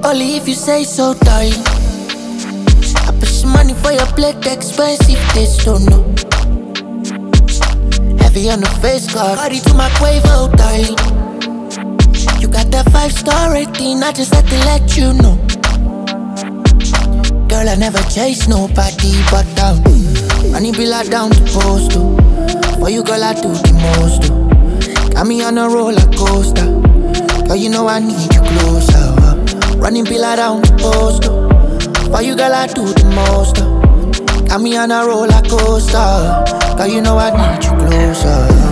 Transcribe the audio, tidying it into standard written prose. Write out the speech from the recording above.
Only if you say so, darling. I put some money for your plate, expensive, this don't know. Heavy on the face card, carry to my Quavo, darling. You got that 5-star rating, I just had to let you know. Girl, I never chase nobody but down. Money be like down to post, too. For you, girl, I do the most, too. Got me on a roller coaster. Girl, you know I need you closer. Running be like down to post, too. For you, girl, I do the most. Got me on a roller coaster. Girl, you know I need you closer.